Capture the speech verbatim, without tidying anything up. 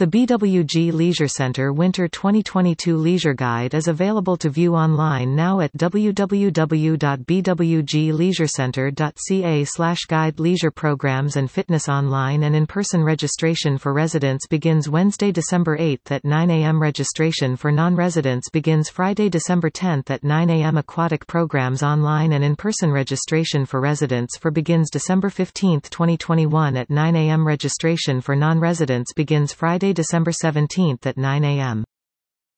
The B W G Leisure Centre Winter twenty twenty-two Leisure Guide is available to view online now at w w w dot b w g leisure centre dot c a slash guide. Leisure programs and fitness online and in-person registration for residents begins Wednesday, December eighth at nine a m Registration for non-residents begins Friday, December tenth at nine a m Aquatic programs online and in-person registration for residents for begins December fifteenth, twenty twenty-one at nine a m Registration for non-residents begins Friday, December seventeenth at nine a m